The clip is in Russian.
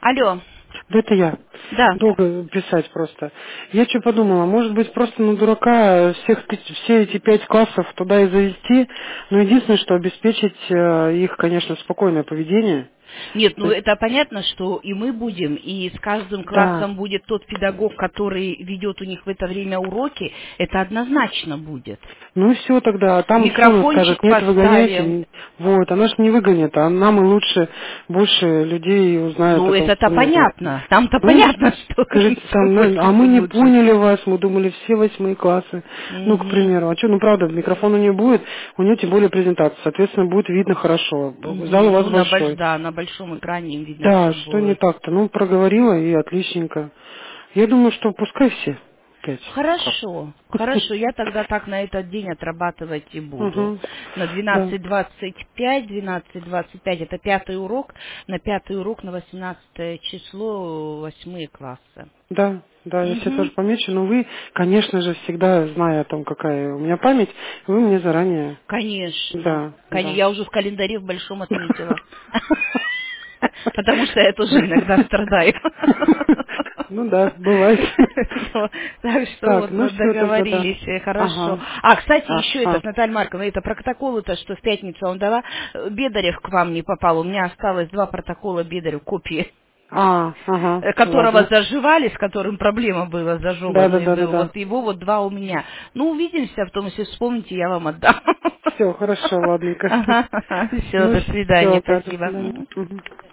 Алло. Да это я. Да. Долго писать просто. Я что подумала, может быть просто на дурака все эти 5 классов туда и завести, но единственное, что обеспечить их, конечно, спокойное поведение. Нет, То ну есть, это понятно, что и мы будем, и с каждым да. классом будет тот педагог, который ведет у них в это время уроки, это однозначно будет. Ну все тогда, а там все он скажет, Микрофончик нет, поставим. выгоняйте. Вот, она ж не выгонит, а нам и лучше, больше людей узнают Ну о том, это-то что нужно. понятно, там-то Ну, понятно, что скажите, там, ну, микрофончик а мы не лучше. поняли вас, мы думали все 8 классы. Ну, к Угу. примеру, а что, ну правда, микрофона не будет, у нее тем более презентация, соответственно, будет видно хорошо. Зал у Мгм. вас Ну, большой. да, на большом экране им видно Да, все что не будет. так-то? Ну, проговорила и отличненько. Я думаю, что пускай все 5 классов. Хорошо, хорошо, я тогда так на этот день отрабатывать и буду. Угу. На Да. 12:25, 12:25 это пятый урок, на пятый урок на 18 число 8 классы. Да, да, я себе Угу. тоже помечу, но вы, конечно же, всегда, зная о том, какая у меня память, вы мне заранее... Конечно. Да, да. Я уже в календаре в большом отметила. Потому что я тоже иногда страдаю. Ну да, бывает. Ну, так что Так, вот ну все тогда, да. договорились, хорошо. Ага, А, кстати, еще ага. этот, Наталья Марковна, это протоколы-то, что в пятницу вам дала, Бедарев к вам не попал. У меня осталось 2 протокола Бедарев, копии, Ага, которого ладно. заживали, с которым проблема была Да, да, зажеванный да, да, был. да. Вот его вот 2 у меня. Ну, увидимся, потом, если вспомните, я вам отдам. Все, хорошо, ладненько. Ага, все, Ну, до свидания, все, да, до спасибо. свидания. Мгм. Мгм.